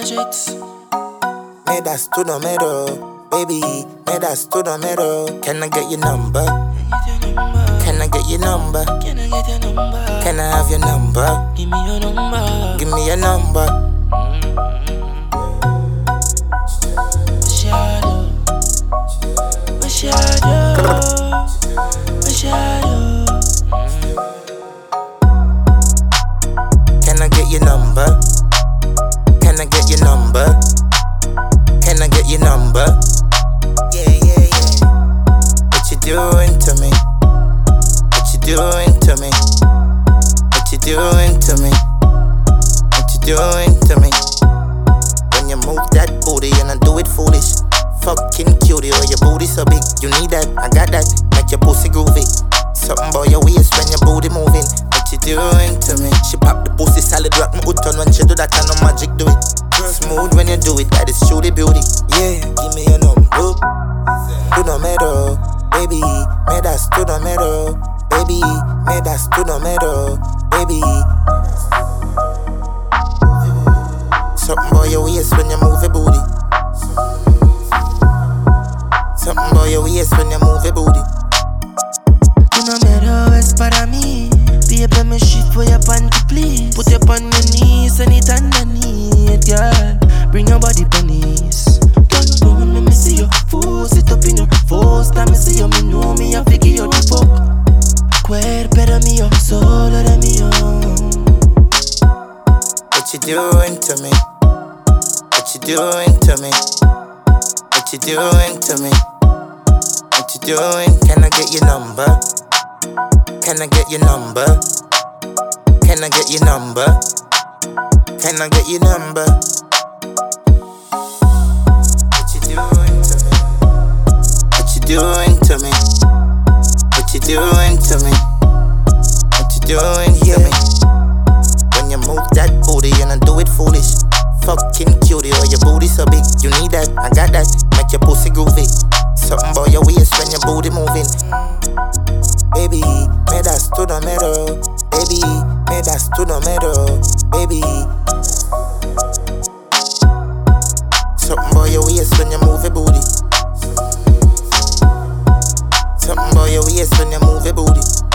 Matrix. Me that's to the middle, baby. Me that's to the middle. Can I get your number? Can I get your number? Can I get your number? Can I have your number? Give me your number. Give me your number. Shadow. My shadow. My shadow. Can I get your number? Can I get your number? Can I get your number? Yeah, yeah, yeah. What you doing to me? What you doing to me? What you doing to me? What you doing to me? When you move that booty and I do it foolish. Fucking cutie, or your booty so big. You need that, I got that. Make your pussy groovy. Something about your waist when your booty moving. What you doing to me? She pop the pussy solid, rock my hood on when she do that. I know magic do it. Smooth when you do it, that is truly beauty. Yeah, give me your number. To the middle, baby. Me that's to the middle, baby. Me that's to the middle, baby. Something about your waist when you move your booty. Something about your waist when you move your booty. Tu no me es para mí. Baby, me shift for your panty, please. Put your on your knees and it underneath, girl. Bring your body on knees. Girl, don't let me see you. Force it up in your force. Time me see you, me know me, I figure you the fuck. Cuerpo era mío, solo era mío. What you doing to me? What you doing to me? What you doing to me? What you doing? Can I get your number? Can I get your number? Can I get your number? Can I get your number? What you doing to me? What you doing to me? What you doing to me? What you doing to me? When you move that booty and I do it foolish. Fucking cutie, or your booty so big. You need that, I got that. Make your pussy groovy. Something about your waist when your booty moving. Baby, me that's to the middle. Baby, me that's to the middle. Baby. Something about your waist when you move your booty. Something about your waist when you move your booty.